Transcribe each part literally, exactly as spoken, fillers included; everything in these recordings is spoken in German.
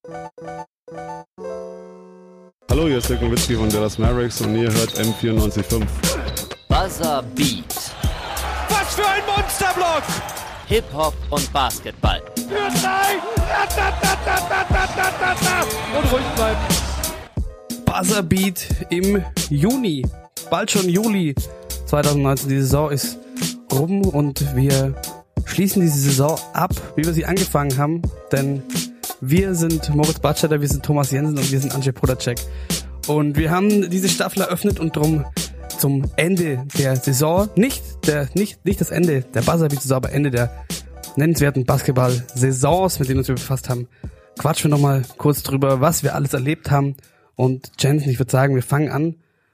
Hallo, hier ist Dirk Nowitzki von Dallas Mavericks und ihr hört M vierundneunzig Komma fünf. Buzzer Beat. Was für ein Monsterblock! Hip-Hop und Basketball. Für drei! Und ruhig bleiben. Buzzer Beat im Juni. Bald schon Juli zwanzig neunzehn. Die Saison ist rum und wir schließen diese Saison ab, wie wir sie angefangen haben. Denn wir sind Moritz Badstetter, wir sind Thomas Jensen und wir sind Andrzej Podacek. Und wir haben diese Staffel eröffnet und drum zum Ende der Saison, nicht der nicht nicht das Ende der Buzzer-Beat-Saison, aber Ende der nennenswerten Basketball-Saisons, mit denen uns wir befasst haben, quatschen wir nochmal kurz drüber, was wir alles erlebt haben. Und Jensen, ich würde sagen, wir fangen an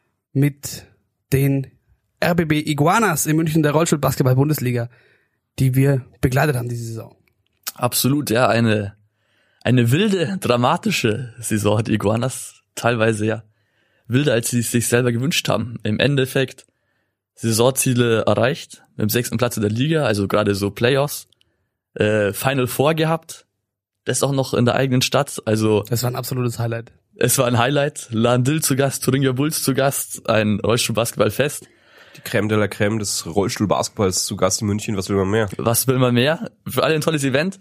mit den R B B Iguanas in München, der Rollstuhl-Basketball-Bundesliga, die wir begleitet haben diese Saison. Absolut, ja, eine eine wilde, dramatische Saison hat die Iguanas, teilweise ja wilder, als sie es sich selber gewünscht haben. Im Endeffekt Saisonziele erreicht, mit dem sechsten Platz in der Liga, also gerade so Playoffs, äh, Final Four gehabt, das auch noch in der eigenen Stadt, also das war ein absolutes Highlight. Es war ein Highlight, Lahn-Dill zu Gast, Thuringia Bulls zu Gast, ein Rollstuhl-Basketball-Fest. Die Crème de la Crème des Rollstuhl-Basketballs zu Gast in München, was will man mehr? Was will man mehr? Für alle ein tolles Event.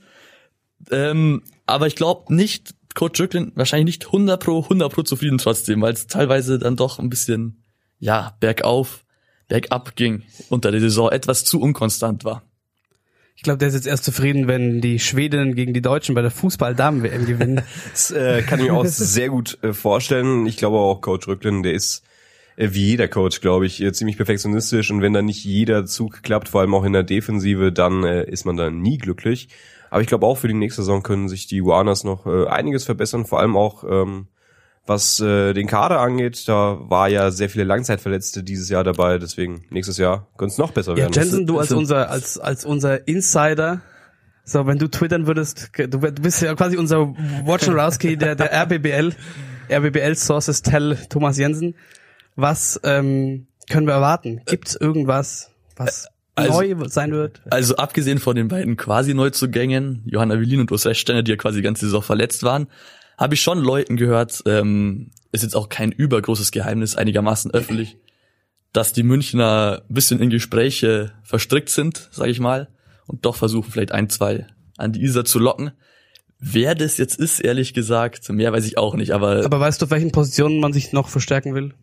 Ähm, aber ich glaube nicht, Coach Jöcklin wahrscheinlich nicht hundert pro, hundert pro zufrieden trotzdem, weil es teilweise dann doch ein bisschen, ja, bergauf, bergab ging unter der Saison, etwas zu unkonstant war. Ich glaube, der ist jetzt erst zufrieden, wenn die Schwedinnen gegen die Deutschen bei der Fußball-Damen-W M gewinnen. Das äh, kann ich mir auch sehr gut äh, vorstellen. Ich glaube auch, Coach Jöcklin, der ist äh, wie jeder Coach, glaube ich, äh, ziemlich perfektionistisch. Und wenn dann nicht jeder Zug klappt, vor allem auch in der Defensive, dann äh, ist man da nie glücklich. Aber ich glaube auch für die nächste Saison können sich die Iguanas noch äh, einiges verbessern, vor allem auch ähm, was äh, den Kader angeht. Da war ja sehr viele Langzeitverletzte dieses Jahr dabei, deswegen nächstes Jahr könnte es noch besser werden. Ja, Jensen, du als unser als als unser Insider, so wenn du twittern würdest, du, du bist ja quasi unser Wojnarowski der der R B B L, R B B L Sources Tell Thomas Jensen. Was ähm, können wir erwarten? Gibt's irgendwas, was Also, neu sein wird? Also abgesehen von den beiden quasi Neuzugängen, Johanna Willin und Urs Reschsteiner, die ja quasi die ganze Saison verletzt waren, habe ich schon Leuten gehört, ähm, ist jetzt auch kein übergroßes Geheimnis, einigermaßen öffentlich, dass die Münchner ein bisschen in Gespräche verstrickt sind, sage ich mal, und doch versuchen vielleicht ein, zwei an die Isar zu locken. Wer das jetzt ist, ehrlich gesagt, mehr weiß ich auch nicht. Aber, aber weißt du, auf welchen Positionen man sich noch verstärken will?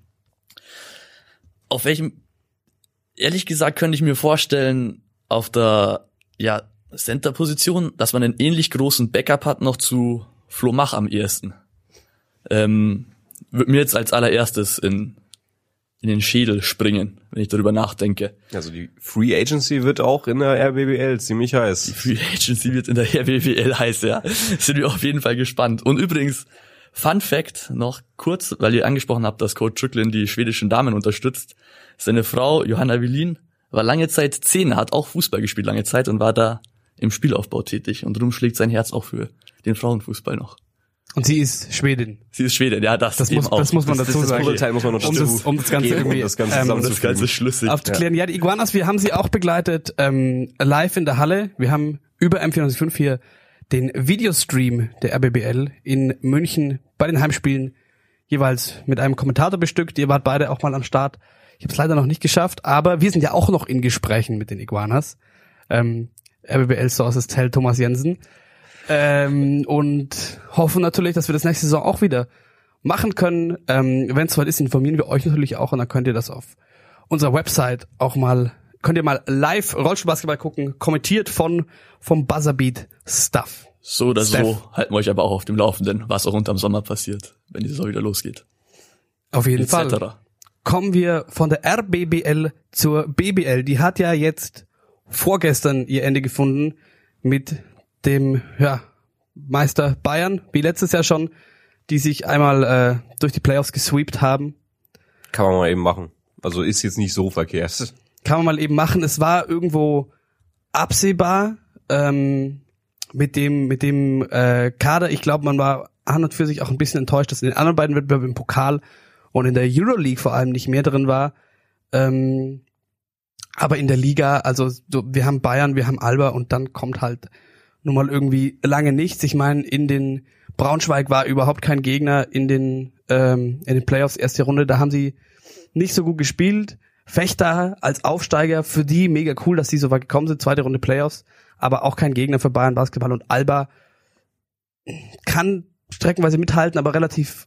Auf welchem... Ehrlich gesagt könnte ich mir vorstellen, auf der ja Center-Position, dass man einen ähnlich großen Backup hat noch zu Flo Mach am ehesten. Ähm, wird mir jetzt als allererstes in in den Schädel springen, wenn ich darüber nachdenke. Also die Free Agency wird auch in der R B B L ziemlich heiß. Die Free Agency wird in der R B B L heiß, ja. Sind wir auf jeden Fall gespannt. Und übrigens, Fun Fact noch kurz, weil ihr angesprochen habt, dass Coach Jöcklin die schwedischen Damen unterstützt. Seine Frau Johanna Willin war lange Zeit Zehner, hat auch Fußball gespielt lange Zeit und war da im Spielaufbau tätig. Und darum schlägt sein Herz auch für den Frauenfußball noch. Und sie ist Schwedin. Sie ist Schwedin, ja, das, das eben muss, auch. Das muss man das, dazu das, sagen. Das Urteil muss man noch um, das, um das Ganze geben, irgendwie um das Ganze, ähm, das Ganze schlüssig aufzuklären. Ja. ja, die Iguanas, wir haben sie auch begleitet ähm, live in der Halle. Wir haben über M vierundneunzig Komma fünf hier den Videostream der R B B L in München bei den Heimspielen jeweils mit einem Kommentator bestückt. Ihr wart beide auch mal am Start. Ich habe es leider noch nicht geschafft, aber wir sind ja auch noch in Gesprächen mit den Iguanas. Ähm, R B B L Sources Tell Thomas Jensen. Ähm, und hoffen natürlich, dass wir das nächste Saison auch wieder machen können. Ähm, wenn es soweit ist, informieren wir euch natürlich auch und dann könnt ihr das auf unserer Website auch mal, könnt ihr mal live Rollstuhlbasketball gucken, kommentiert von vom Buzzerbeat Stuff. So oder Steph. so halten wir euch aber auch auf dem Laufenden, was auch unterm Sommer passiert, wenn die Saison wieder losgeht. Auf jeden et cetera. Fall. Kommen wir von der R B B L zur B B L. Die hat ja jetzt vorgestern ihr Ende gefunden mit dem ja, Meister Bayern, wie letztes Jahr schon, die sich einmal äh, durch die Playoffs gesweept haben. Kann man mal eben machen. Also ist jetzt nicht so verkehrt. Kann man mal eben machen. Es war irgendwo absehbar ähm, mit dem mit dem äh, Kader. Ich glaube, man war an und für sich auch ein bisschen enttäuscht, dass in den anderen beiden Wettbewerben im Pokal und in der Euroleague vor allem nicht mehr drin war. Ähm, aber in der Liga, also so, wir haben Bayern, wir haben Alba und dann kommt halt nun mal irgendwie lange nichts. Ich meine, in den Braunschweig war überhaupt kein Gegner in den ähm, in den Playoffs erste Runde. Da haben sie nicht so gut gespielt. Fechter als Aufsteiger, für die mega cool, dass die so weit gekommen sind, zweite Runde Playoffs, aber auch kein Gegner für Bayern Basketball. Und Alba kann streckenweise mithalten, aber relativ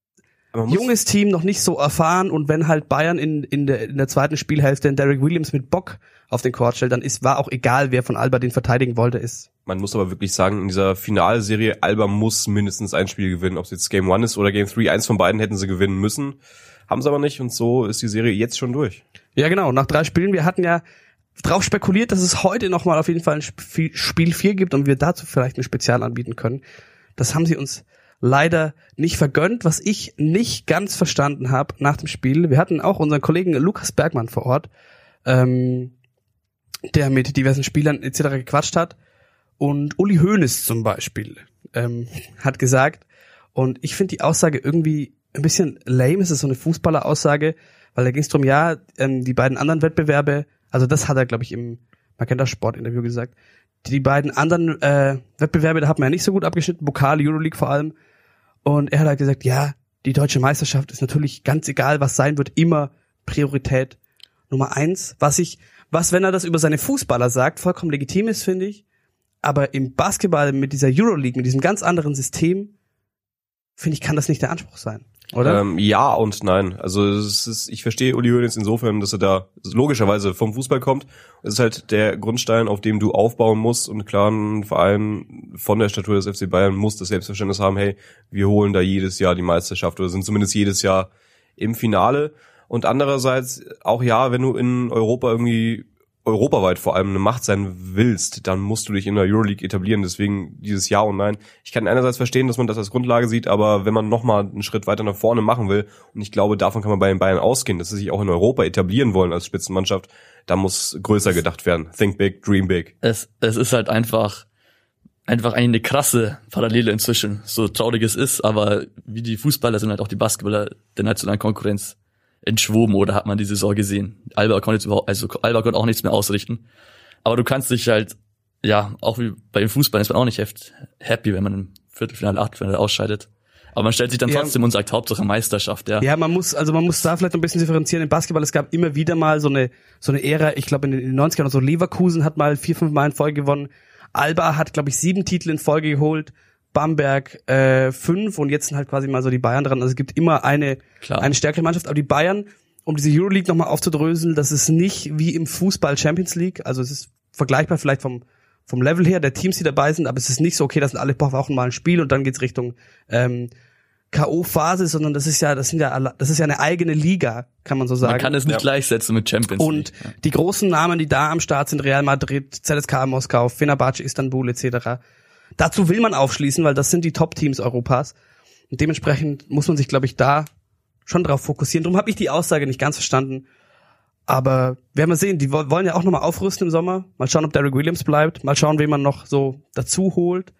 junges Team, noch nicht so erfahren. Und wenn halt Bayern in in der in der zweiten Spielhälfte den Derrick Williams mit Bock auf den Court stellt, dann ist war auch egal, wer von Alba den verteidigen wollte, ist. Man muss aber wirklich sagen, in dieser Finalserie, Alba muss mindestens ein Spiel gewinnen. Ob es jetzt Game One ist oder Game Three, eins von beiden hätten sie gewinnen müssen. Haben sie aber nicht, und so ist die Serie jetzt schon durch. Ja, genau, nach drei Spielen. Wir hatten ja drauf spekuliert, dass es heute nochmal auf jeden Fall ein Spiel vier gibt und wir dazu vielleicht ein Spezial anbieten können. Das haben sie uns leider nicht vergönnt, was ich nicht ganz verstanden habe nach dem Spiel. Wir hatten auch unseren Kollegen Lukas Bergmann vor Ort, ähm, der mit diversen Spielern et cetera gequatscht hat. Und Uli Hoeneß zum Beispiel ähm, hat gesagt, und ich finde die Aussage irgendwie ein bisschen lame, es ist so eine Fußballer-Aussage, weil da ging es darum, ja, ähm, die beiden anderen Wettbewerbe, also das hat er, glaube ich, im Magenta Sport-Interview gesagt, die beiden anderen äh, Wettbewerbe, da hat man ja nicht so gut abgeschnitten, Pokal, Euroleague vor allem, und er hat halt gesagt, ja, die deutsche Meisterschaft ist natürlich ganz egal, was sein wird, immer Priorität Nummer eins, was ich, was, wenn er das über seine Fußballer sagt, vollkommen legitim ist, finde ich, aber im Basketball mit dieser Euroleague, mit diesem ganz anderen System, finde ich, kann das nicht der Anspruch sein, oder? Ähm, ja und nein. Also es ist, ich verstehe Uli Hoeneß insofern, dass er da logischerweise vom Fußball kommt. Es ist halt der Grundstein, auf dem du aufbauen musst, und klar, ein Verein von der Statur des F C Bayern muss das Selbstverständnis haben, hey, wir holen da jedes Jahr die Meisterschaft oder sind zumindest jedes Jahr im Finale. Und andererseits auch, ja, wenn du in Europa irgendwie europaweit vor allem eine Macht sein willst, dann musst du dich in der Euroleague etablieren. Deswegen dieses Ja und Nein. Ich kann einerseits verstehen, dass man das als Grundlage sieht, aber wenn man nochmal einen Schritt weiter nach vorne machen will, und ich glaube, davon kann man bei den Bayern ausgehen, dass sie sich auch in Europa etablieren wollen als Spitzenmannschaft, da muss größer gedacht werden. Think big, dream big. Es, es ist halt einfach, einfach eigentlich eine krasse Parallele inzwischen. So traurig es ist, aber wie die Fußballer sind halt auch die Basketballer der nationalen Konkurrenz entschwoben, oder hat man die Saison gesehen. Alba konnte jetzt überhaupt, also Alba konnte auch nichts mehr ausrichten. Aber du kannst dich halt, ja, auch wie bei den Fußballern ist man auch nicht happy, wenn man im Viertelfinale, Achtelfinale ausscheidet. Aber man stellt sich dann trotzdem ja. und sagt, Hauptsache Meisterschaft, ja. Ja, man muss, also man muss da vielleicht ein bisschen differenzieren. Im Basketball, es gab immer wieder mal so eine, so eine Ära, ich glaube in den neunzigern oder so, Leverkusen hat mal vier, fünf Mal in Folge gewonnen. Alba hat, glaube ich, sieben Titel in Folge geholt. Bamberg äh, fünf, und jetzt sind halt quasi mal so die Bayern dran. Also es gibt immer eine Klar. eine stärkere Mannschaft, aber die Bayern, um diese Euroleague nochmal aufzudröseln, das ist nicht wie im Fußball Champions League, also es ist vergleichbar vielleicht vom vom Level her der Teams, die dabei sind, aber es ist nicht so, okay, das sind alle paar Wochen mal ein Spiel und dann geht's Richtung ähm, K O-Phase, sondern das ist ja, das sind ja, das ist ja eine eigene Liga, kann man so sagen. Man kann es nicht ja. gleichsetzen mit Champions League. Und ja. die großen Namen, die da am Start sind, Real Madrid, Z S K Moskau, Fenerbahce, Istanbul et cetera. Dazu will man aufschließen, weil das sind die Top-Teams Europas. Und dementsprechend muss man sich, glaube ich, da schon drauf fokussieren. Darum habe ich die Aussage nicht ganz verstanden. Aber werden wir sehen, die wollen ja auch nochmal aufrüsten im Sommer. Mal schauen, ob Derrick Williams bleibt. Mal schauen, wen man noch so dazu holt.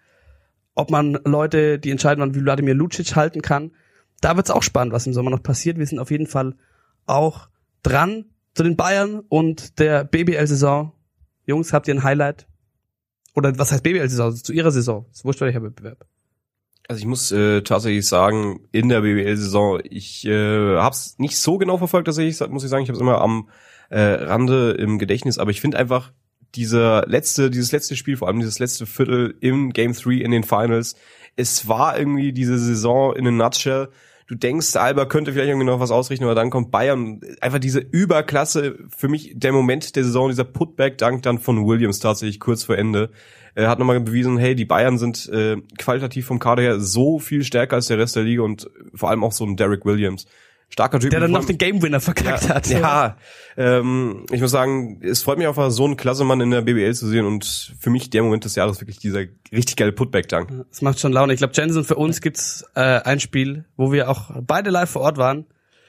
Ob man Leute, die entscheiden, wann wie Wladimir Lucic halten kann. Da wird's auch spannend, was im Sommer noch passiert. Wir sind auf jeden Fall auch dran zu den Bayern und der B B L-Saison. Jungs, habt ihr ein Highlight? Oder was heißt B B L-Saison? Also zu ihrer Saison. Das ist wurscht, welcher Wettbewerb. Also ich muss äh, tatsächlich sagen, in der B B L-Saison, ich äh, hab's nicht so genau verfolgt, tatsächlich, muss ich sagen. Ich habe es immer am äh, Rande im Gedächtnis, aber ich finde einfach, dieser letzte, dieses letzte Spiel, vor allem dieses letzte Viertel im Game drei in den Finals, es war irgendwie diese Saison in a nutshell. Du denkst, Alba könnte vielleicht irgendwie noch was ausrichten, aber dann kommt Bayern. Einfach diese Überklasse, für mich der Moment der Saison, dieser Putback-Dank dann von Williams tatsächlich kurz vor Ende. Er hat nochmal bewiesen, hey, die Bayern sind äh, qualitativ vom Kader her so viel stärker als der Rest der Liga, und vor allem auch so ein Derrick Williams. Starker Typ. Der dann noch den Game Winner verkackt ja, hat. Ja, ähm, ich muss sagen, es freut mich einfach, so einen klasse Mann in der B B L zu sehen, und für mich der Moment des Jahres wirklich dieser richtig geile Putback-Dank. Das macht schon Laune. Ich glaube, Jensen, für uns gibt's äh, ein Spiel, wo wir auch beide live vor Ort waren.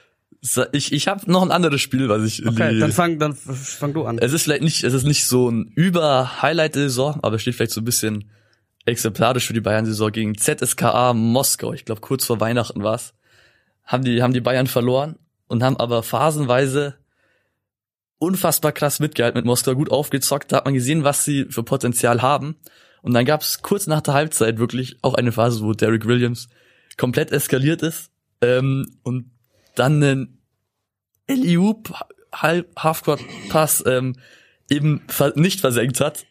Ich ich habe noch ein anderes Spiel, was ich Okay, die, dann fang dann fang du an. Es ist vielleicht nicht, es ist nicht so ein Über-Highlight der Saison, aber es steht vielleicht so ein bisschen exemplarisch für die Bayern-Saison gegen Z S K A Moskau. Ich glaube, kurz vor Weihnachten war's. Haben die haben die Bayern verloren und haben aber phasenweise unfassbar krass mitgehalten mit Moskau, gut aufgezockt. Da hat man gesehen, was sie für Potenzial haben. Und dann gab es kurz nach der Halbzeit wirklich auch eine Phase, wo Derrick Williams komplett eskaliert ist ähm, und dann einen Alley-oop Half-Court-Pass ähm, eben ver- nicht versenkt hat.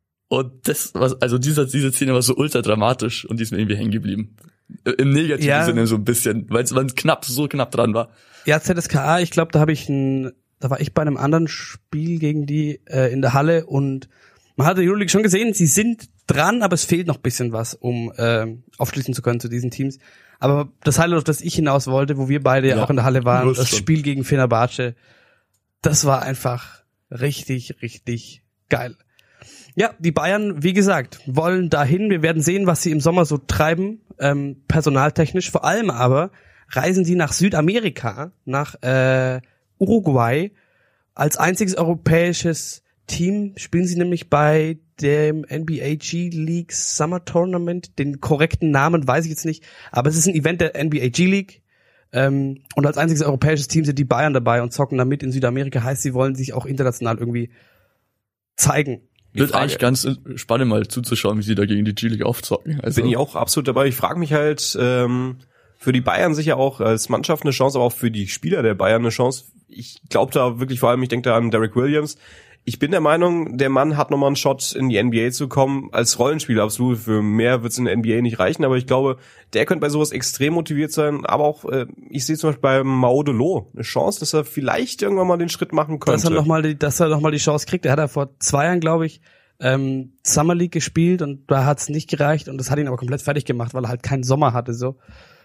Und das was also diese diese Szene war so ultra dramatisch und die ist mir irgendwie hängen geblieben. Im negativen ja. Sinne so ein bisschen, weil es knapp so knapp dran war. Ja, Z S K A, ich glaube, da habe ich ein, da war ich bei einem anderen Spiel gegen die äh, in der Halle und man hatte die Euroleague schon gesehen, sie sind dran, aber es fehlt noch ein bisschen was, um äh, aufschließen zu können zu diesen Teams. Aber das Highlight, auf das ich hinaus wollte, wo wir beide ja auch in der Halle waren, das schon. Spiel gegen Fenerbahce, das war einfach richtig, richtig geil. Ja, die Bayern, wie gesagt, wollen dahin. Wir werden sehen, was sie im Sommer so treiben, ähm, personaltechnisch. Vor allem aber reisen sie nach Südamerika, nach äh, Uruguay. Als einziges europäisches Team spielen sie nämlich bei dem N B A G-League Summer Tournament. Den korrekten Namen weiß ich jetzt nicht, aber es ist ein Event der N B A G-League. Ähm, und als einziges europäisches Team sind die Bayern dabei und zocken damit in Südamerika. Heißt, sie wollen sich auch international irgendwie zeigen. Wird eigentlich ganz spannend mal zuzuschauen, wie sie da gegen die G-League aufzocken. Also bin ich auch absolut dabei. Ich frage mich halt, ähm, für die Bayern sicher auch als Mannschaft eine Chance, aber auch für die Spieler der Bayern eine Chance. Ich glaube da wirklich vor allem, ich denke da an Derrick Williams. Ich bin der Meinung, der Mann hat nochmal einen Shot in die N B A zu kommen, als Rollenspieler absolut. Für mehr wird es in der N B A nicht reichen, aber ich glaube, der könnte bei sowas extrem motiviert sein. Aber auch, äh, ich sehe zum Beispiel bei Mao Delo eine Chance, dass er vielleicht irgendwann mal den Schritt machen könnte. Dass er nochmal die, dass er noch mal die Chance kriegt. Er hat ja vor zwei Jahren, glaube ich, ähm, Summer League gespielt und da hat es nicht gereicht und das hat ihn aber komplett fertig gemacht, weil er halt keinen Sommer hatte. So,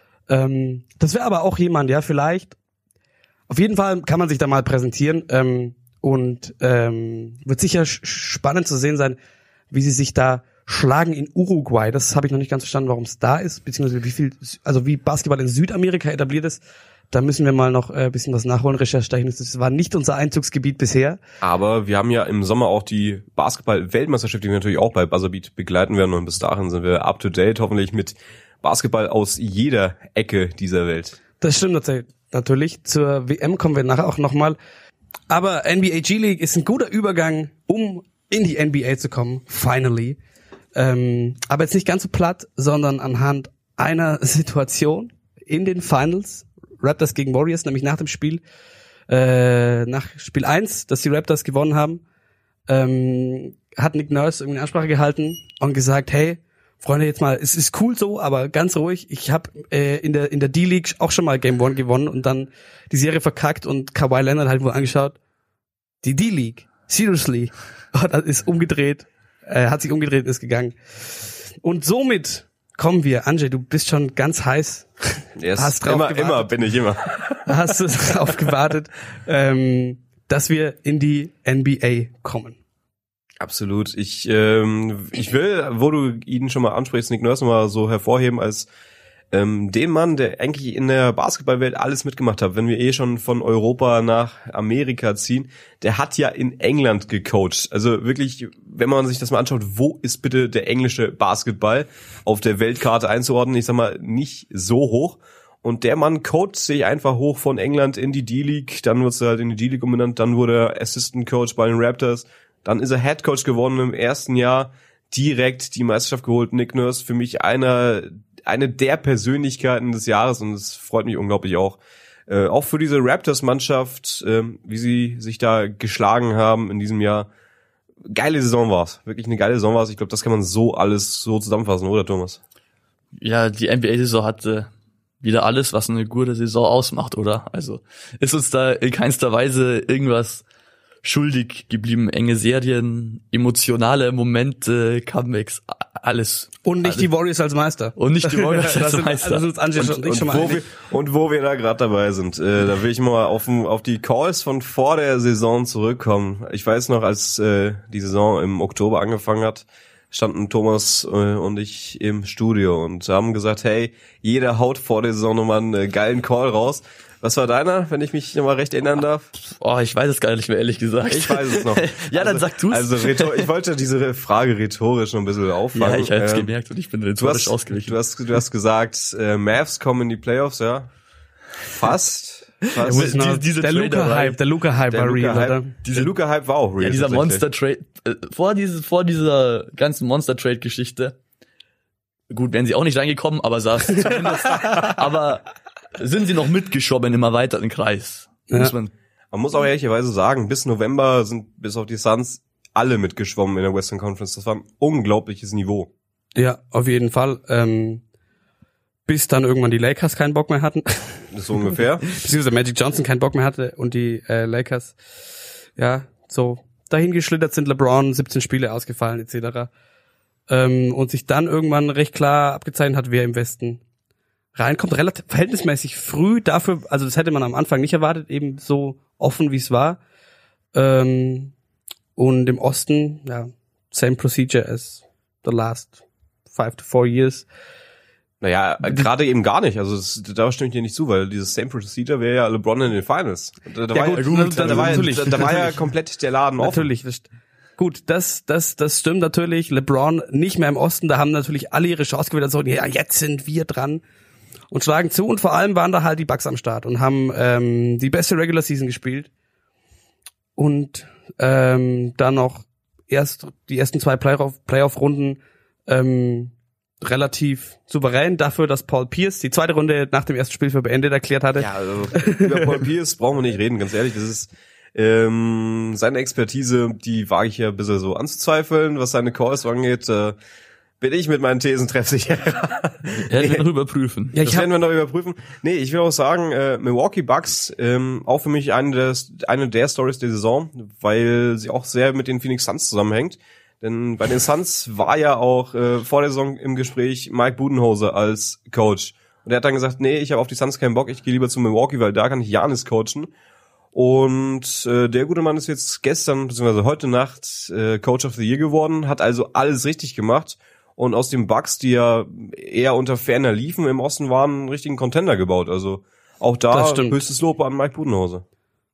ähm, das wäre aber auch jemand, ja, vielleicht. Auf jeden Fall kann man sich da mal präsentieren. Ähm, Und ähm, wird sicher sch- spannend zu sehen sein, wie sie sich da schlagen in Uruguay. Das habe ich noch nicht ganz verstanden, warum es da ist, beziehungsweise wie viel, also wie Basketball in Südamerika etabliert ist. Da müssen wir mal noch ein äh, bisschen was nachholen, recherchieren. Das war nicht unser Einzugsgebiet bisher. Aber wir haben ja im Sommer auch die Basketball-Weltmeisterschaft, die wir natürlich auch bei Buzzerbeat begleiten werden. Und bis dahin sind wir up to date, hoffentlich mit Basketball aus jeder Ecke dieser Welt. Das stimmt natürlich. Zur W M kommen wir nachher auch nochmal. Aber N B A G-League ist ein guter Übergang, um in die N B A zu kommen, finally. Ähm, aber jetzt nicht ganz so platt, sondern anhand einer Situation in den Finals, Raptors gegen Warriors, nämlich nach dem Spiel, äh, nach Spiel eins, dass die Raptors gewonnen haben, ähm, hat Nick Nurse irgendwie eine Ansprache gehalten und gesagt, hey, Freunde, jetzt mal, es ist cool so, aber ganz ruhig. Ich habe äh, in der in der D-League auch schon mal Game One gewonnen und dann die Serie verkackt und Kawhi Leonard halt wohl angeschaut. Die D-League, seriously, oh, das ist umgedreht, äh, hat sich umgedreht und ist gegangen. Und somit kommen wir, Anjay, du bist schon ganz heiß. Yes. Hast drauf immer, gewartet. immer bin ich immer. Hast du drauf gewartet, ähm, dass wir in die N B A kommen. Absolut. Ich ähm, ich will, wo du ihn schon mal ansprichst, Nick Nurse mal so hervorheben als ähm, den Mann, der eigentlich in der Basketballwelt alles mitgemacht hat. Wenn wir eh schon von Europa nach Amerika ziehen, der hat ja in England gecoacht. Also wirklich, wenn man sich das mal anschaut, wo ist bitte der englische Basketball auf der Weltkarte einzuordnen? Ich sag mal, nicht so hoch. Und der Mann coacht sich einfach hoch von England in die D-League, dann wurde er halt in die D-League umbenannt, dann wurde er Assistant Coach bei den Raptors. Dann ist er Head Coach geworden im ersten Jahr, direkt die Meisterschaft geholt. Nick Nurse, für mich einer, eine der Persönlichkeiten des Jahres und es freut mich unglaublich auch. Äh, auch für diese Raptors-Mannschaft, äh, wie sie sich da geschlagen haben in diesem Jahr. Geile Saison war's, wirklich eine geile Saison war's. Ich glaube, das kann man so alles so zusammenfassen, oder Thomas? Ja, die N B A-Saison hatte wieder alles, was eine gute Saison ausmacht, oder? Also ist uns da in keinster Weise irgendwas schuldig geblieben. Enge Serien, emotionale Momente, Comebacks, alles. Und nicht alles. Die Warriors als Meister. Und nicht die Warriors als sind, Meister. Das ist Anjay schon, Und, schon und, mal wo wir, und wo wir da gerade dabei sind, äh, da will ich mal auf, auf die Calls von vor der Saison zurückkommen. Ich weiß noch, als äh, die Saison im Oktober angefangen hat, standen Thomas äh, und ich im Studio und haben gesagt, hey, jeder haut vor der Saison nochmal einen äh, geilen Call raus. Was war deiner, wenn ich mich nochmal recht erinnern darf? Oh, ich weiß es gar nicht mehr, ehrlich gesagt. Ich weiß es noch. Ja, also, dann sag du's. Also rhetor- ich wollte diese Frage rhetorisch noch ein bisschen auffangen. Ja, ich hab's ähm, gemerkt und ich bin du rhetorisch hast, ausgewichen. du hast, du hast gesagt, äh, Mavs kommen in die Playoffs, ja. Fast. Was? Muss noch- diese- diese der Trade dabei. Luka-Hype, der Luka-Hype Der war real, Luka-Hype, oder? dieser Luka-Hype war auch real. Ja, dieser tatsächlich. Monster-Trade, äh, vor, diese, vor dieser ganzen Monster-Trade-Geschichte, gut, wären sie auch nicht reingekommen, aber saß zumindest, aber sind sie noch mitgeschwommen im erweiterten Kreis. Ja. Muss man, Man muss auch ehrlicherweise sagen, bis November sind bis auf die Suns alle mitgeschwommen in der Western Conference. Das war ein unglaubliches Niveau. Ja, auf jeden Fall. Ähm, bis dann irgendwann die Lakers keinen Bock mehr hatten. Das ist so ungefähr. Beziehungsweise Magic Johnson keinen Bock mehr hatte und die äh, Lakers, ja, so dahin geschlittert sind, LeBron, siebzehn Spiele ausgefallen et cetera. Ähm, und sich dann irgendwann recht klar abgezeichnet hat, wer im Westen reinkommt. Relativ verhältnismäßig früh dafür, also das hätte man am Anfang nicht erwartet, eben so offen, wie es war. Ähm, und im Osten, ja, same procedure as the last five to four years. Naja, gerade eben gar nicht. Also das, da stimme ich dir nicht zu, weil dieses Same Procedure wäre ja LeBron in den Finals. Da, da, Ja, war, gut, ja, gut, da, da, war, ja, natürlich, da, da war ja natürlich. komplett der Laden offen. Natürlich, das, gut, das, das, das stimmt natürlich. LeBron nicht mehr im Osten, da haben natürlich alle ihre Chance gewählt, so, ja, jetzt sind wir dran und schlagen zu. Und vor allem waren da halt die Bucks am Start und haben ähm, die beste Regular Season gespielt und ähm, dann noch erst die ersten zwei Playoff, Playoff-Runden ähm, relativ souverän dafür, dass Paul Pierce die zweite Runde nach dem ersten Spiel für beendet erklärt hatte. Ja, also über Paul Pierce brauchen wir nicht reden, ganz ehrlich. Das ist ähm, seine Expertise, die wage ich ja ein bisschen so anzuzweifeln, was seine Calls angeht. Äh, bin ich mit meinen Thesen treffsicher. werden wir noch überprüfen. Ja, Das ich hab, werden wir noch überprüfen. Nee, ich will auch sagen, äh, Milwaukee Bucks, ähm, auch für mich eine der, eine der Stories der Saison, weil sie auch sehr mit den Phoenix Suns zusammenhängt. Denn bei den Suns war ja auch äh, vor der Saison im Gespräch Mike Budenholzer als Coach. Und er hat dann gesagt, nee, ich habe auf die Suns keinen Bock, ich gehe lieber zu Milwaukee, weil da kann ich Giannis coachen. Und äh, der gute Mann ist jetzt gestern, beziehungsweise heute Nacht, äh, Coach of the Year geworden, hat also alles richtig gemacht. Und aus den Bucks, die ja eher unter ferner liefen im Osten, waren einen richtigen Contender gebaut. Also auch da Das stimmt. höchstes Lob an Mike Budenholzer.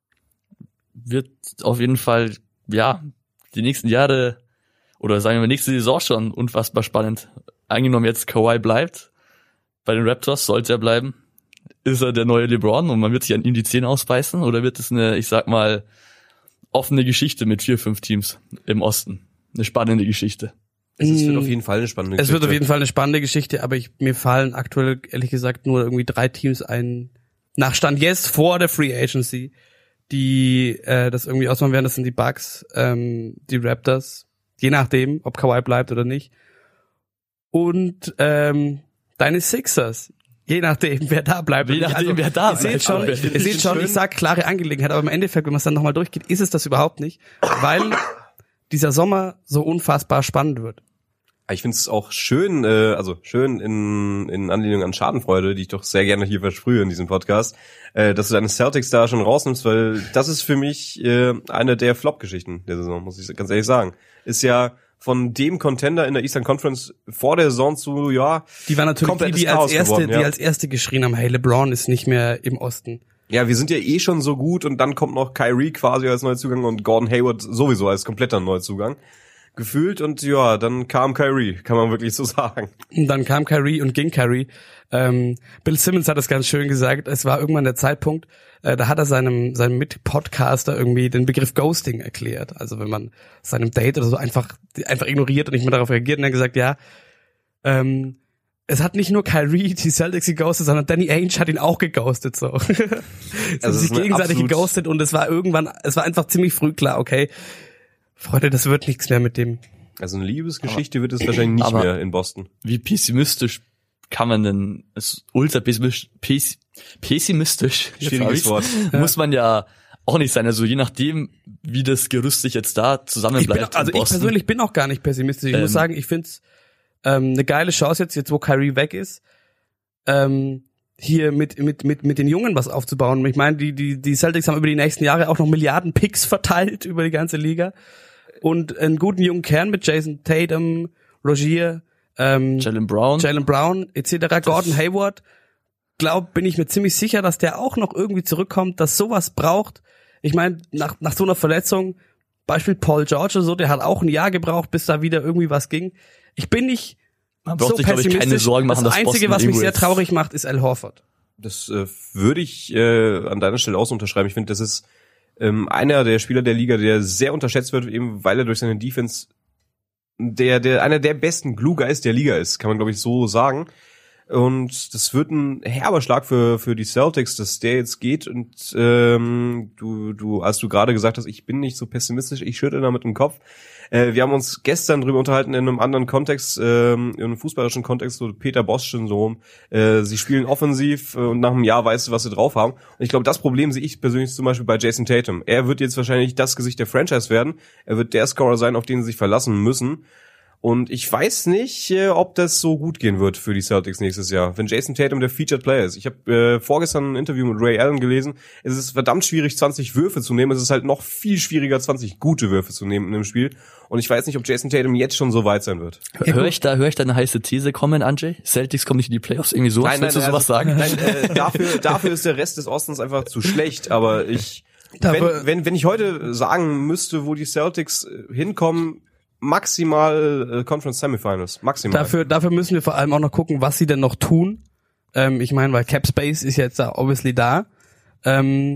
Wird auf jeden Fall, ja, die nächsten Jahre, oder sagen wir nächste Saison schon unfassbar spannend. Angenommen jetzt Kawhi bleibt, bei den Raptors sollte er bleiben, ist er der neue LeBron und man wird sich an ihm die Zähne ausbeißen, oder wird es eine, ich sag mal, offene Geschichte mit vier, fünf Teams im Osten? Eine spannende Geschichte. Es wird auf jeden Fall eine spannende es Geschichte. wird auf jeden Fall eine spannende Geschichte, aber ich, mir fallen aktuell, ehrlich gesagt, nur irgendwie drei Teams ein, nach Stand jetzt vor der Free Agency, die äh, das irgendwie ausmachen werden. Das sind die Bucks, ähm, die Raptors, je nachdem, ob Kawhi bleibt oder nicht. Und ähm, deine Sixers, je nachdem, wer da bleibt. Je nachdem, wer da ihr seht bleibt. schon, Aber ihr seht schon, ich sag klare Angelegenheit, aber im Endeffekt, wenn man es dann nochmal durchgeht, ist es das überhaupt nicht, weil dieser Sommer so unfassbar spannend wird. Ich finde es auch schön, äh, also schön in, in Anlehnung an Schadenfreude, die ich doch sehr gerne hier versprühe in diesem Podcast, äh, dass du deine Celtics da schon rausnimmst, weil das ist für mich äh, eine der Flop-Geschichten der Saison, muss ich ganz ehrlich sagen. Ist ja von dem Contender in der Eastern Conference vor der Saison zu, ja, Die war natürlich die, komplettes die als Chaos erste, geworden, ja. die als erste geschrien haben, hey, LeBron ist nicht mehr im Osten. Ja, wir sind ja eh schon so gut und dann kommt noch Kyrie quasi als Neuzugang und Gordon Hayward sowieso als kompletter Neuzugang. Gefühlt und ja, dann kam Kyrie, kann man wirklich so sagen. Und dann kam Kyrie und ging Kyrie. Ähm, Bill Simmons hat das ganz schön gesagt. Es war irgendwann der Zeitpunkt, äh, da hat er seinem seinem Mit-Podcaster irgendwie den Begriff Ghosting erklärt. Also wenn man seinem Date oder so einfach einfach ignoriert und nicht mehr darauf reagiert, und er hat gesagt, ja, ähm, es hat nicht nur Kyrie die Celtics geghostet, sondern Danny Ainge hat ihn auch geghostet, so. Sie haben Also es sich ist eine gegenseitig absolut- geghostet und es war irgendwann, es war einfach ziemlich früh klar, okay, Freunde, das wird nichts mehr mit dem. Also eine Liebesgeschichte wird es wahrscheinlich nicht aber- mehr in Boston. Wie pessimistisch kann man denn, ist ultra pessimistisch, pess, pessimistisch, jetzt Schwieriges hab ich's, muss man ja auch nicht sein. Also je nachdem, wie das Gerüst sich jetzt da Ich bin, zusammenbleibt. also in ich Boston. persönlich bin auch gar nicht pessimistisch. Ich Ähm. muss sagen, ich find's ähm, eine geile Chance jetzt, jetzt wo Kyrie weg ist, ähm, hier mit mit mit mit den Jungen was aufzubauen. Ich meine, die die die Celtics haben über die nächsten Jahre auch noch Milliarden Picks verteilt über die ganze Liga und einen guten jungen Kern mit Jason Tatum, Rozier, ähm, Jalen Brown. Jalen Brown et cetera. Gordon Hayward, glaub, bin ich mir ziemlich sicher, dass der auch noch irgendwie zurückkommt, dass sowas braucht. Ich meine, nach nach so einer Verletzung, Beispiel Paul George oder so, der hat auch ein Jahr gebraucht, bis da wieder irgendwie was ging. Ich bin nicht Man braucht so sich, glaube ich, keine pessimistisch. Sorgen machen, das dass Einzige, Boston was mich irgendwo sehr jetzt- traurig macht, ist Al Horford. Das äh, würde ich äh, an deiner Stelle auch so unterschreiben. Ich finde, das ist ähm, einer der Spieler der Liga, der sehr unterschätzt wird, eben weil er durch seine Defense der der einer der besten Glue-Guys der Liga ist, kann man glaube ich so sagen. Und das wird ein herber Schlag für für die Celtics, dass der jetzt geht. Und ähm, du du als du gerade gesagt hast, ich bin nicht so pessimistisch, ich schüttel da mit dem Kopf. Äh, wir haben uns gestern drüber unterhalten in einem anderen Kontext, ähm, in einem fußballischen Kontext, so Peter Bosch-Syndrom. Äh, sie spielen offensiv äh, und nach einem Jahr weißt du, was sie drauf haben. Und ich glaube, das Problem sehe ich persönlich zum Beispiel bei Jason Tatum. Er wird jetzt wahrscheinlich das Gesicht der Franchise werden. Er wird der Scorer sein, auf den sie sich verlassen müssen. Und ich weiß nicht, äh, ob das so gut gehen wird für die Celtics nächstes Jahr, wenn Jason Tatum der Featured Player ist. Ich habe äh, vorgestern ein Interview mit Ray Allen gelesen. Es ist verdammt schwierig, zwanzig Würfe zu nehmen. Es ist halt noch viel schwieriger, zwanzig gute Würfe zu nehmen in einem Spiel. Und ich weiß nicht, ob Jason Tatum jetzt schon so weit sein wird. Höre ich da, höre ich da eine heiße These kommen, Anjay? Celtics kommen nicht in die Playoffs, irgendwie so? Nein, nein, Willst du sowas also, sagen? Nein, äh, dafür, dafür ist der Rest des Ostens einfach zu schlecht. Aber ich, Dafür- wenn, wenn, wenn ich heute sagen müsste, wo die Celtics äh, hinkommen, maximal äh, Conference Semifinals, maximal. Dafür, dafür müssen wir vor allem auch noch gucken, was sie denn noch tun. Ähm, ich meine, weil Cap Space ist jetzt da obviously da. Ähm,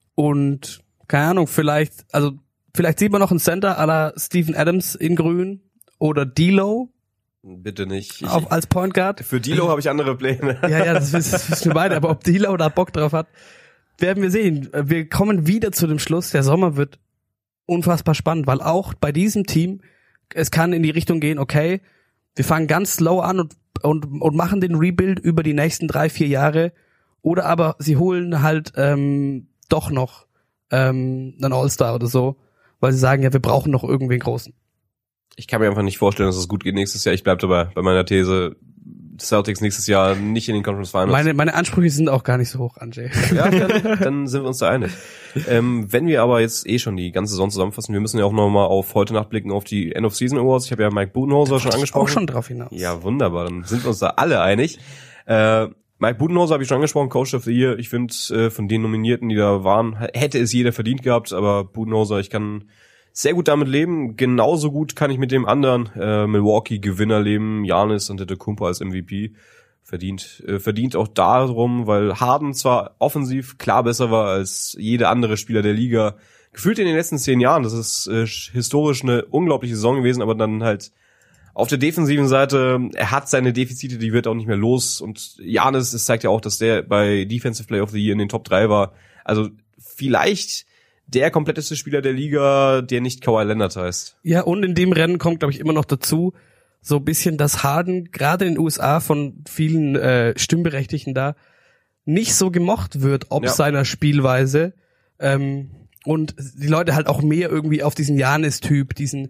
und keine Ahnung, vielleicht, also vielleicht sieht man noch einen Center à la Steven Adams in grün oder D'Lo Bitte nicht. Ich, auf, als Point Guard. für D'Lo habe ich andere Pläne. Ja, ja, das wissen, das wissen wir beide. Aber ob D'Lo da Bock drauf hat, werden wir sehen. Wir kommen wieder zu dem Schluss, der Sommer wird unfassbar spannend, weil auch bei diesem Team es kann in die Richtung gehen, okay, wir fangen ganz slow an und, und, und machen den Rebuild über die nächsten drei, vier Jahre. Oder aber sie holen halt ähm, doch noch ähm, einen All-Star oder so, weil sie sagen, ja, wir brauchen noch irgendwen Großen. Ich kann mir einfach nicht vorstellen, dass es gut geht nächstes Jahr. Ich bleib dabei bei meiner These, Celtics nächstes Jahr nicht in den Conference Finals. Meine, meine Ansprüche sind auch gar nicht so hoch, Anjay. Ja, dann, dann sind wir uns da einig. Ähm, wenn wir aber jetzt eh schon die ganze Saison zusammenfassen, wir müssen ja auch nochmal auf heute Nacht blicken, auf die End of Season Awards. Ich habe ja Mike Budenholzer schon angesprochen. Auch schon drauf hinaus. Ja, wunderbar. Dann sind wir uns da alle einig. Äh, Mike Budenholzer habe ich schon angesprochen, Coach of the Year. Ich finde, äh, von den Nominierten, die da waren, hätte es jeder verdient gehabt. Aber Budenholzer, ich kann sehr gut damit leben. Genauso gut kann ich mit dem anderen äh, Milwaukee-Gewinner leben, Giannis Antetokounmpo als M V P. Verdient, äh, verdient auch darum, weil Harden zwar offensiv klar besser war als jeder andere Spieler der Liga, gefühlt in den letzten zehn Jahren. Das ist äh, historisch eine unglaubliche Saison gewesen, aber dann halt auf der defensiven Seite, er hat seine Defizite, die wird auch nicht mehr los. Und Giannis, es zeigt ja auch, dass der bei Defensive Player of the Year in den Top drei war. Also vielleicht der kompletteste Spieler der Liga, der nicht Kawhi Leonard heißt. Ja, und in dem Rennen kommt, glaube ich, immer noch dazu, so ein bisschen, dass Harden gerade in den U S A von vielen äh, Stimmberechtigten da nicht so gemocht wird, ob Ja. seiner Spielweise. Ähm, und die Leute halt auch mehr irgendwie auf diesen Giannis-Typ, diesen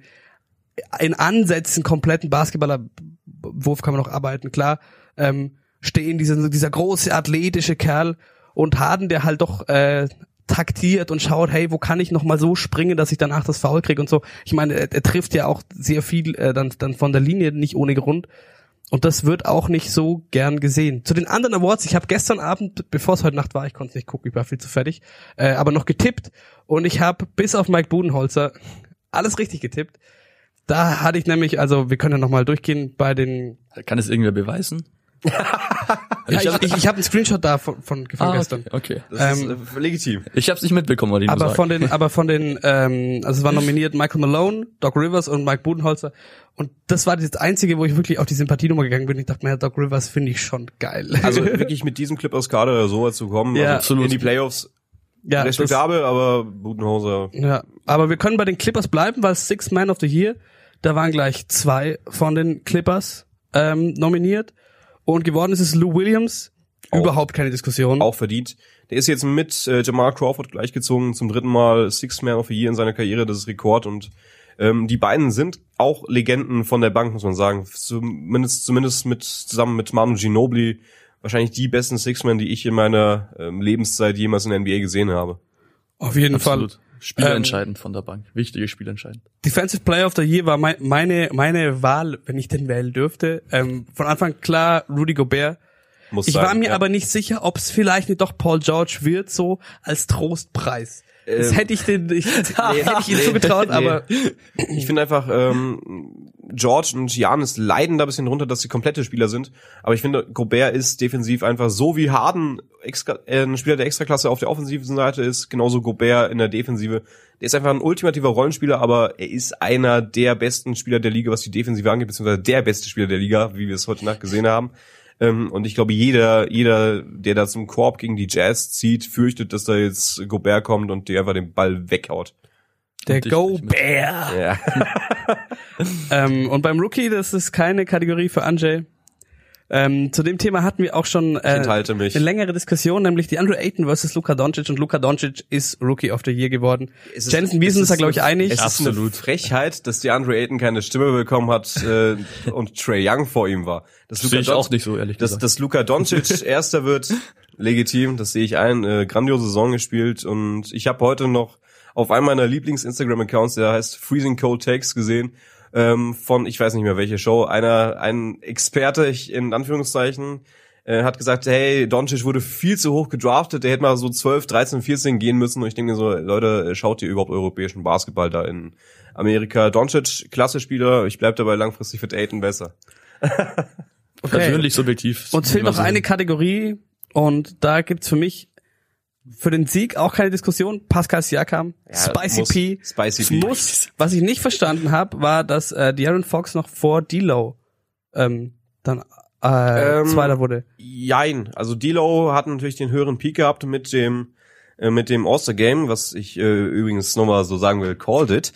in Ansätzen kompletten Basketballer-Wurf kann man noch arbeiten, klar, ähm, stehen, dieser, dieser große athletische Kerl und Harden, der halt doch äh, taktiert und schaut, hey, wo kann ich noch mal so springen, dass ich danach das Foul kriege und so. Ich meine, er, er trifft ja auch sehr viel äh, dann dann von der Linie, nicht ohne Grund. Und das wird auch nicht so gern gesehen. Zu den anderen Awards, ich habe gestern Abend, bevor es heute Nacht war, ich konnte es nicht gucken, ich war viel zu fertig, äh, aber noch getippt und ich habe bis auf Mike Budenholzer alles richtig getippt. Da hatte ich nämlich, also wir können ja noch mal durchgehen bei den... Kann es irgendwer beweisen? Ja, ich ich, ich habe einen Screenshot da von, von, von Ah, gestern. okay, okay. Das Ähm, ist äh, legitim. Ich habe es nicht mitbekommen, wollte ich nur Aber sagen. von den, aber von den, ähm, also es waren nominiert Michael Malone, Doc Rivers und Mike Budenholzer. Und das war das Einzige, wo ich wirklich auf die Sympathienummer gegangen bin. Ich dachte mir, Doc Rivers finde ich schon geil. Also wirklich mit diesem Clip aus Kader so weit zu kommen, Ja, also in die Playoffs, ja, das, respektabel, aber Budenholzer. ja, aber wir können bei den Clippers bleiben, weil Sixth Man of the Year, da waren gleich zwei von den Clippers ähm, nominiert. Und geworden ist es Lou Williams. Auch. Überhaupt keine Diskussion. Auch verdient. Der ist jetzt mit äh, Jamal Crawford gleichgezogen, zum dritten Mal Sixth Man of the Year in seiner Karriere, das ist Rekord. Und ähm, die beiden sind auch Legenden von der Bank, muss man sagen. Zumindest zumindest mit zusammen mit Manu Ginobili wahrscheinlich die besten Six-Men, die ich in meiner ähm, Lebenszeit jemals in der N B A gesehen habe. Auf jeden Absolut. Fall. Spielentscheidend von der Bank. Wichtige Spielentscheidend. Defensive Player of the Year war mein, meine meine Wahl, wenn ich den wählen dürfte. Ähm, von Anfang klar Rudy Gobert. muss Ich sein. war mir ja. aber nicht sicher, ob es vielleicht nicht doch Paul George wird, so als Trostpreis. Das Ähm. hätte ich den, ich, nee, hätte ich ihm zugetraut, nee. aber Ich finde einfach, ähm, George und Giannis leiden da ein bisschen drunter, dass sie komplette Spieler sind. Aber ich finde, Gobert ist defensiv einfach so wie Harden extra, äh, ein Spieler der Extraklasse auf der offensiven Seite ist, genauso Gobert in der Defensive. Der ist einfach ein ultimativer Rollenspieler, aber er ist einer der besten Spieler der Liga, was die Defensive angeht, beziehungsweise der beste Spieler der Liga, wie wir es heute Nacht gesehen haben. Ähm, und ich glaube, jeder, jeder, der da zum Korb gegen die Jazz zieht, fürchtet, dass da jetzt Gobert kommt und der einfach den Ball weghaut. der ich- Gobert. Ja. Ähm, und beim Rookie, das ist keine Kategorie für Anjay. Ähm, zu dem Thema hatten wir auch schon äh, enthalte mich. eine längere Diskussion, nämlich die Andrew Ayton versus Luka Doncic, und Luka Doncic ist Rookie of the Year geworden. Es ist- Jensen, wir es sind uns ist da, glaube ich, eine- einig. Es ist eine Absolut. Frechheit, dass die Andre Ayton keine Stimme bekommen hat äh, und Trae Young vor ihm war. Das Sehe ich auch nicht so, ehrlich Dass, gesagt. dass Luka Doncic Erster wird, legitim, das sehe ich ein. Äh, grandiose Saison gespielt, und ich habe heute noch auf einem meiner Lieblings-Instagram-Accounts, der heißt Freezing Cold Takes, gesehen, ähm, von, ich weiß nicht mehr welche Show, einer, ein Experte, ich, in Anführungszeichen, äh, hat gesagt, hey, Doncic wurde viel zu hoch gedraftet, der hätte mal so zwölf, dreizehn, vierzehn gehen müssen, und ich denke mir so, Leute, schaut ihr überhaupt europäischen Basketball da in Amerika? Doncic, klasse Spieler, ich bleib dabei, langfristig wird Ayton besser. Persönlich subjektiv. Uns fehlt noch eine Kategorie, und da gibt's für mich für den Sieg auch keine Diskussion. Pascal Siakam, Ja, Spicy muss. P, Spicy es P. muss. Was ich nicht verstanden habe, war, dass äh, De'Aaron Fox noch vor D'Lo ähm, dann äh, Ähm, Zweiter wurde. Jein, also D'Lo hat natürlich den höheren Peak gehabt mit dem äh, mit dem All-Star-Game, was ich äh, übrigens nochmal so sagen will, called it.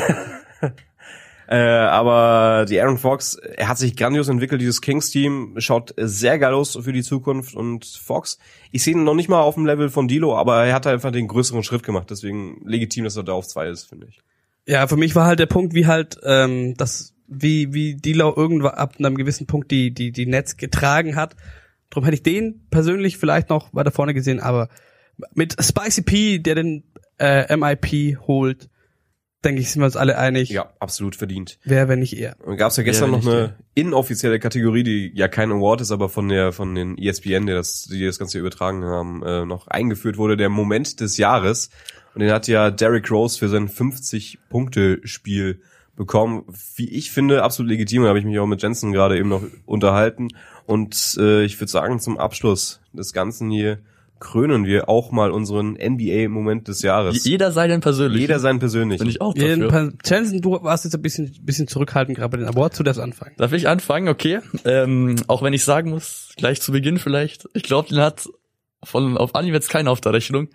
äh, aber die Aaron Fox, er hat sich grandios entwickelt, dieses Kings-Team schaut sehr geil aus für die Zukunft, und Fox, ich sehe ihn noch nicht mal auf dem Level von D'Lo, aber er hat einfach den größeren Schritt gemacht, deswegen legitim, dass er da auf zwei ist, finde ich. Ja, für mich war halt der Punkt, wie halt ähm, das, wie wie D'Lo irgendwann ab einem gewissen Punkt die die die Nets getragen hat. Darum hätte ich den persönlich vielleicht noch weiter vorne gesehen, aber mit Spicy P, der den äh, M I P holt, denke ich, sind wir uns alle einig. Ja, absolut verdient. Wer, wenn nicht er. Und gab's ja gestern Ja, noch wenn eine inoffizielle Kategorie, die ja kein Award ist, aber von der von den E S P N, die das, die das Ganze übertragen haben, äh, noch eingeführt wurde, der Moment des Jahres. Und den hat ja Derrick Rose für sein fünfzig-Punkte-Spiel bekommen. Wie ich finde, absolut legitim. Da habe ich mich auch mit Jensen gerade eben noch unterhalten. Und äh, ich würde sagen, zum Abschluss des Ganzen hier krönen wir auch mal unseren N B A-Moment des Jahres. Jeder seinen persönlich. Jeder seinen persönlichen. Bin ich auch Jeden dafür. Pa- Jensen, du warst jetzt ein bisschen bisschen zurückhaltend gerade bei den Awards, du darfst anfangen. Darf ich anfangen? Okay. Ähm, auch wenn ich sagen muss, gleich zu Beginn vielleicht, ich glaube, den hat von auf Anhieb jetzt keiner auf der Rechnung.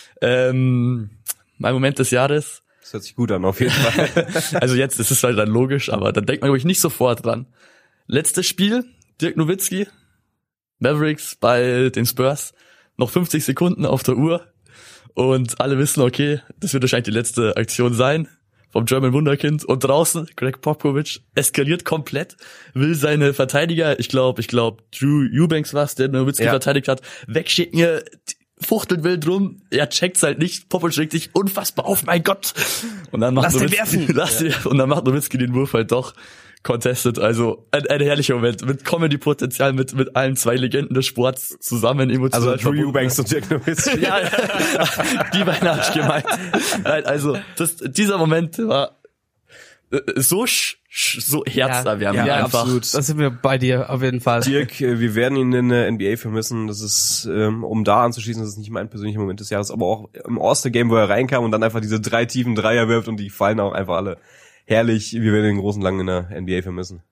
Ähm, mein Moment des Jahres. Das hört sich gut an, auf jeden Fall. Also jetzt ist es halt dann logisch, aber da denkt man, glaube ich, nicht sofort dran. Letztes Spiel, Dirk Nowitzki, Mavericks bei den Spurs, noch fünfzig Sekunden auf der Uhr, und alle wissen, okay, das wird wahrscheinlich die letzte Aktion sein vom German Wunderkind, und draußen Greg Popovich eskaliert komplett, will seine Verteidiger, ich glaube, ich glaube Drew Eubanks war's, der Nowitzki Ja. verteidigt hat, wegschicken, fuchtelt wild rum, er checkt's halt nicht, Popovich regt sich unfassbar auf, mein Gott. Und dann macht Lass den Nowitzki, werfen. lass den, und dann macht Nowitzki den Wurf halt doch contested, also ein, ein herrlicher Moment, mit Comedy-Potenzial, mit, mit allen zwei Legenden des Sports zusammen, emotional. Also Drew verbunden. Eubanks und Dirk Nowitzki. Ja, die beiden hab ich gemeint. Nein, also, das, dieser Moment war äh, so, sch, sch, so herzerwärmend ja, einfach. absolut. Da sind wir bei dir auf jeden Fall. Dirk, äh, wir werden ihn in der N B A vermissen. Das ist, ähm, um da anzuschließen, das ist nicht mein persönlicher Moment des Jahres, aber auch im All-Star-Game, wo er reinkam und dann einfach diese drei tiefen Dreier wirft, und die fallen auch einfach alle herrlich. Wir werden den großen Lang in der N B A vermissen.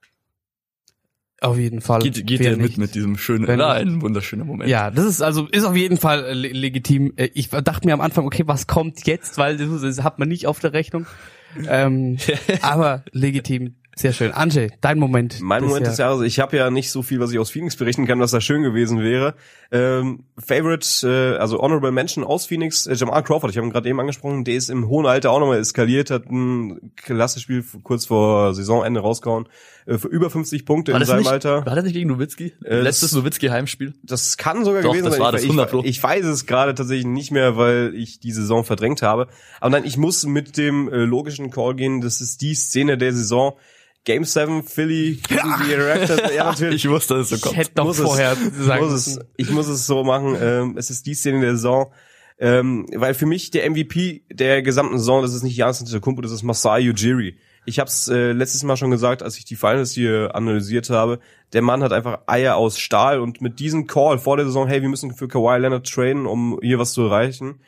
Auf jeden Fall. Geht, geht Wer er mit nicht? mit diesem schönen, Wenn- nein, ein wunderschöner Moment. Ja, das ist also ist auf jeden Fall äh, le- legitim. Äh, Ich dachte mir am Anfang, okay, was kommt jetzt, weil das, das hat man nicht auf der Rechnung. Ähm, aber legitim, sehr schön. Anjay, dein Moment. Mein Moment des Jahres, ich habe ja nicht so viel, was ich aus Phoenix berichten kann, was da schön gewesen wäre. Ähm, Favorite, äh, also Honorable Mention aus Phoenix, äh, Jamal Crawford, ich habe ihn gerade eben angesprochen, der ist im hohen Alter auch nochmal eskaliert, hat ein klasse Spiel kurz vor Saisonende rausgehauen, äh, für über fünfzig Punkte War in das seinem nicht, Alter. war das nicht gegen Nowitzki? Äh, Letztes das- Nowitzki-Heimspiel? Das kann sogar Doch, gewesen das sein. war das, ich, hundert Pro. ich, ich weiß es gerade tatsächlich nicht mehr, weil ich die Saison verdrängt habe. Aber nein, ich muss mit dem äh, logischen Call gehen, das ist die Szene der Saison. Game seven, Philly, gegen die Raptors. Ja, natürlich. Ich wusste, dass es so kommt. Ich hätte doch muss vorher es, sagen muss müssen. es, ich muss es so machen. Ähm, es ist die Szene der Saison. Ähm, weil für mich der M V P der gesamten Saison, das ist nicht Giannis Antetokounmpo, das ist Masai Ujiri. Ich habe es äh, letztes Mal schon gesagt, als ich die Finals hier analysiert habe. Der Mann hat einfach Eier aus Stahl und mit diesem Call vor der Saison, hey, wir müssen für Kawhi Leonard traden, um hier was zu erreichen,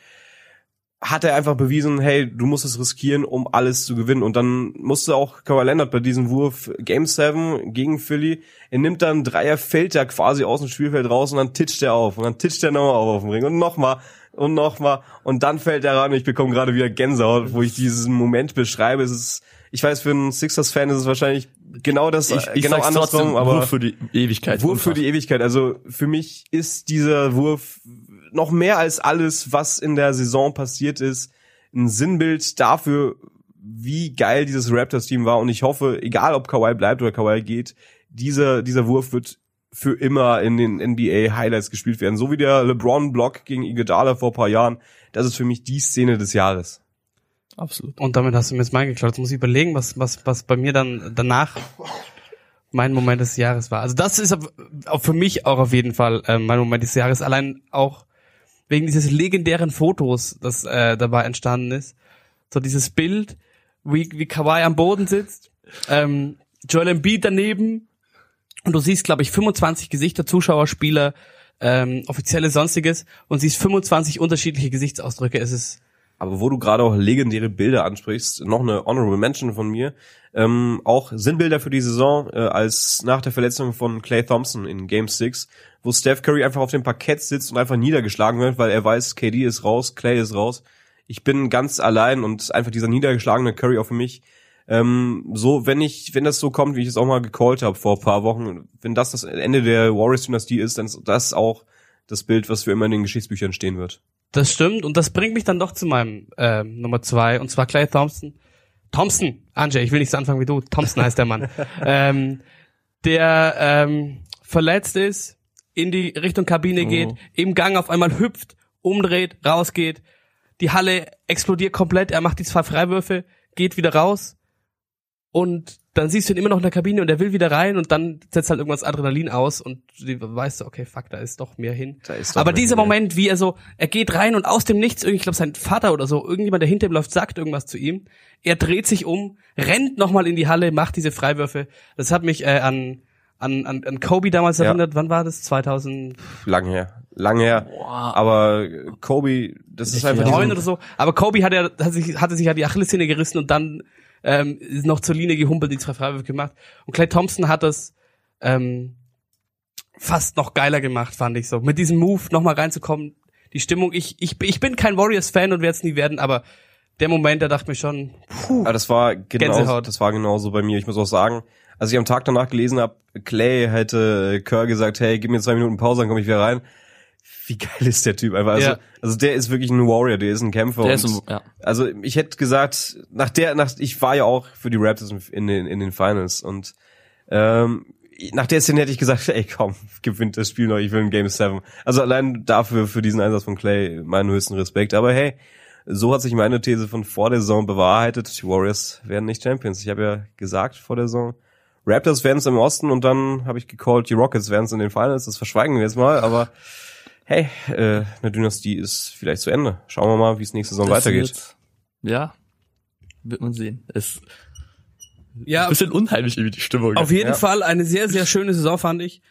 hat er einfach bewiesen, hey, du musst es riskieren, um alles zu gewinnen. Und dann musste auch Kawhi Leonard bei diesem Wurf Game seven gegen Philly, er nimmt dann Dreier, fällt da quasi aus dem Spielfeld raus und dann titscht er auf. Und dann titscht er nochmal auf auf dem Ring und nochmal und nochmal. Und dann fällt er ran und ich bekomme gerade wieder Gänsehaut, wo ich diesen Moment beschreibe. Es ist, ich weiß, für einen Sixers-Fan ist es wahrscheinlich genau das, Ich, ich genau sag's andersrum, trotzdem, aber Wurf für die Ewigkeit. Wurf für die Ewigkeit. Also für mich ist dieser Wurf noch mehr als alles, was in der Saison passiert ist, ein Sinnbild dafür, wie geil dieses Raptors-Team war. Und ich hoffe, egal ob Kawhi bleibt oder Kawhi geht, dieser dieser Wurf wird für immer in den N B A-Highlights gespielt werden. So wie der LeBron-Block gegen Iguodala vor ein paar Jahren. Das ist für mich die Szene des Jahres. Absolut. Und damit hast du mir jetzt mein geklaut. Jetzt muss ich überlegen, was was was bei mir dann danach mein Moment des Jahres war. Also das ist auch für mich auch auf jeden Fall äh, mein Moment des Jahres. Allein auch wegen dieses legendären Fotos, das äh, dabei entstanden ist. So dieses Bild, wie wie Kawhi am Boden sitzt, ähm, Joel Embiid daneben und du siehst, glaube ich, fünfundzwanzig Gesichter, Zuschauer, Spieler, ähm, offizielle Sonstiges und siehst fünfundzwanzig unterschiedliche Gesichtsausdrücke. Es ist Aber wo du gerade auch legendäre Bilder ansprichst, noch eine Honorable Mention von mir, ähm, auch Sinnbilder für die Saison, äh, als nach der Verletzung von Klay Thompson in Game six, wo Steph Curry einfach auf dem Parkett sitzt und einfach niedergeschlagen wird, weil er weiß, K D ist raus, Klay ist raus. Ich bin ganz allein und einfach dieser niedergeschlagene Curry auch für mich. Ähm, so, wenn ich, wenn das so kommt, wie ich es auch mal gecallt habe vor ein paar Wochen, wenn das das Ende der Warriors-Dynastie ist, dann ist das auch das Bild, was für immer in den Geschichtsbüchern stehen wird. Das stimmt und das bringt mich dann doch zu meinem äh, Nummer zwei und zwar Klay Thompson. Thompson, Anjay, ich will nicht so anfangen wie du. Thompson heißt der Mann. ähm, der ähm, verletzt ist, in die Richtung Kabine geht, Oh. im Gang auf einmal hüpft, umdreht, rausgeht. Die Halle explodiert komplett. Er macht die zwei Freiwürfe, geht wieder raus und dann siehst du ihn immer noch in der Kabine und er will wieder rein und dann setzt halt irgendwas Adrenalin aus und du weißt, okay, fuck, da ist doch mehr hin. Da ist doch Aber mehr dieser hin, ja. Moment, wie er so, er geht rein und aus dem Nichts, ich glaube sein Vater oder so, irgendjemand, der hinter ihm läuft, sagt irgendwas zu ihm. Er dreht sich um, rennt nochmal in die Halle, macht diese Freiwürfe. Das hat mich äh, an, an, an, an Kobe damals Ja. erinnert. Wann war das? zweitausend Lang her. Lang her. Aber Kobe, das ist einfach neun diesen, oder so. Aber Kobe hat ja, hat sich, hatte sich ja die Achillessehne gerissen und dann ähm, ist noch zur Linie gehumpelt, die zwei Freiwürfe gemacht. Und Klay Thompson hat das ähm, fast noch geiler gemacht, fand ich so. Mit diesem Move nochmal reinzukommen, die Stimmung. Ich, ich, ich bin kein Warriors-Fan und werde es nie werden, aber der Moment, da dachte ich mir schon, puh. Aber das war genau, Gänsehaut. das war genauso bei mir. Ich muss auch sagen, als ich am Tag danach gelesen habe, Klay hätte Kerr gesagt, hey, gib mir zwei Minuten Pause, dann komme ich wieder rein. Wie geil ist der Typ einfach. Also, Ja. also der ist wirklich ein Warrior, der ist ein Kämpfer. Der und ist ein- ja. Also ich hätte gesagt, nach der, nach ich war ja auch für die Raptors in den in den Finals und ähm, nach der Szene hätte ich gesagt, ey komm, gewinnt das Spiel noch, ich will ein Game seven. Also allein dafür, für diesen Einsatz von Klay, meinen höchsten Respekt. Aber hey, so hat sich meine These von vor der Saison bewahrheitet. Die Warriors werden nicht Champions. Ich habe ja gesagt vor der Saison, Raptors werden es im Osten und dann habe ich gecallt, die Rockets werden es in den Finals. Das verschweigen wir jetzt mal, aber hey, äh, eine Dynastie ist vielleicht zu Ende. Schauen wir mal, wie es nächste Saison Das weitergeht. Wird, ja, wird man sehen. Es Ja, ein bisschen unheimlich irgendwie die Stimmung. auf jeden Ja. Fall eine sehr, sehr schöne Saison, fand ich.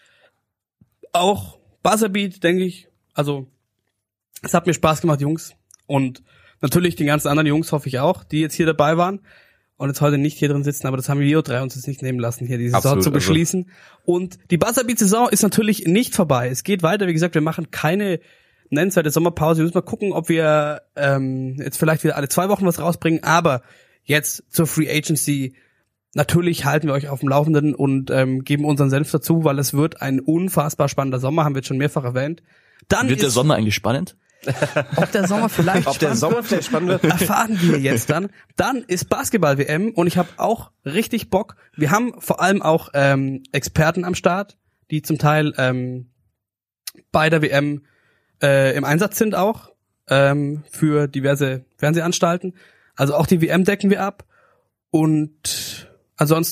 Auch Buzzerbeat, denke ich. Also, es hat mir Spaß gemacht, Jungs. Und natürlich den ganzen anderen Jungs hoffe ich auch, die jetzt hier dabei waren und jetzt heute nicht hier drin sitzen, aber das haben wir drei uns jetzt nicht nehmen lassen, hier die Saison Absolut, zu also- beschließen. Und die Buzzerbeat-Saison ist natürlich nicht vorbei. Es geht weiter. Wie gesagt, wir machen keine nennenswerte Sommerpause. Wir müssen mal gucken, ob wir ähm, jetzt vielleicht wieder alle zwei Wochen was rausbringen. Aber jetzt zur Free Agency. Natürlich halten wir euch auf dem Laufenden und ähm, geben unseren Senf dazu, weil es wird ein unfassbar spannender Sommer, haben wir jetzt schon mehrfach erwähnt. Dann Wird ist, der Sommer eigentlich spannend? ob der Sommer vielleicht Ob der spannend Sommer wird, vielleicht spannend wird? erfahren wir jetzt dann. Dann ist Basketball-W M und ich habe auch richtig Bock. Wir haben vor allem auch ähm, Experten am Start, die zum Teil ähm, bei der W M äh, im Einsatz sind auch ähm, für diverse Fernsehanstalten. Also auch die W M decken wir ab und ansonsten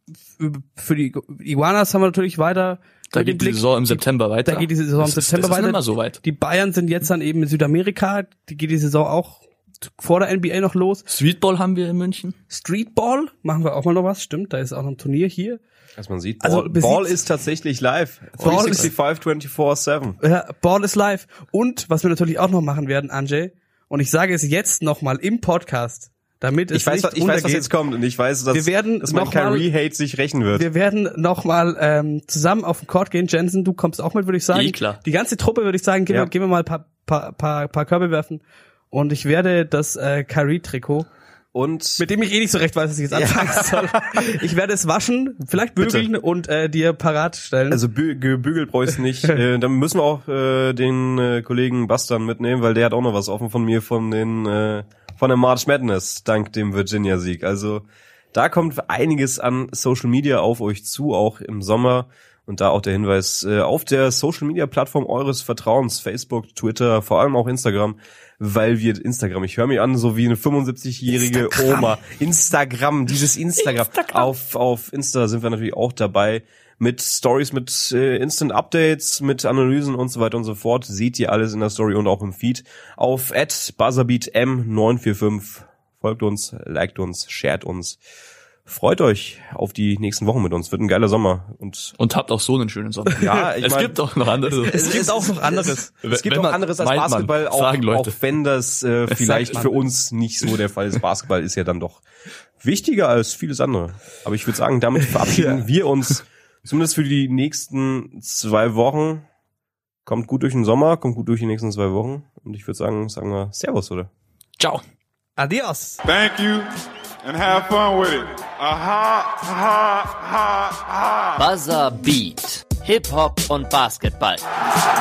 für die Iguanas haben wir natürlich weiter. Da geht die Saison im September weiter. Da geht die Saison im September weiter. Das ist immer so weit. Die Bayern sind jetzt dann eben in Südamerika. Die geht die Saison auch vor der N B A noch los. Streetball haben wir in München. Streetball machen wir auch mal noch was. Stimmt, da ist auch noch ein Turnier hier. Als man sieht, Also, Ball, Ball ist tatsächlich live. Ball dreihundertfünfundsechzig, vierundzwanzig sieben. Ja, Ball ist live. Und was wir natürlich auch noch machen werden, Anjay, und ich sage es jetzt nochmal im Podcast, damit es Ich weiß, nicht was, ich weiß, was untergeht. jetzt kommt und ich weiß, dass, Wir werden dass mein noch mal- Kyrie-Hate sich rächen wird. Wir werden nochmal ähm, zusammen auf den Court gehen. Jensen, du kommst auch mit, würde ich sagen. Eh, klar. Die ganze Truppe, würde ich sagen, gehen, Ja. wir, gehen wir mal ein paar, paar, paar, paar Körbe werfen. Und ich werde das äh, Kyrie-Trikot, Und mit dem ich eh nicht so recht weiß, was ich jetzt anfangen soll. Ich werde es waschen, vielleicht bügeln und äh, dir parat stellen. also bü gebügelt bräuchst nicht. äh, dann müssen wir auch äh, den äh, Kollegen Bastan mitnehmen, weil der hat auch noch was offen von mir von den äh, von der March Madness dank dem Virginia-Sieg. Also da kommt einiges an Social Media auf euch zu, auch im Sommer. Und da auch der Hinweis äh, auf der Social-Media-Plattform eures Vertrauens, Facebook, Twitter, vor allem auch Instagram, weil wir Instagram, ich höre mich an, so wie eine fünfundsiebzigjährige Oma. Instagram, dieses Instagram. Instagram. Auf auf Insta sind wir natürlich auch dabei mit Stories, mit äh, Instant-Updates, mit Analysen und so weiter und so fort. Seht ihr alles in der Story und auch im Feed. Auf at buzzerbeat m neun vier fünf. Folgt uns, liked uns, shared uns. Freut euch auf die nächsten Wochen mit uns. Wird ein geiler Sommer. Und Und habt auch so einen schönen Sommer. ja, ich es mein, gibt auch noch andere. es gibt auch noch anderes. Es, es gibt Wenn auch man- anderes als meint man, Basketball, auch, sagen Leute. auch wenn das äh, vielleicht man. für uns nicht so der Fall ist. Basketball ist ja dann doch wichtiger als vieles andere. Aber ich würde sagen, damit verabschieden wir uns zumindest für die nächsten zwei Wochen. Kommt gut durch den Sommer, kommt gut durch die nächsten zwei Wochen. Und ich würde sagen, sagen wir Servus, oder? Ciao. Adios. Thank you and have fun with it. Aha, aha, aha, aha. Buzzer Beat. Hip-Hop und Basketball.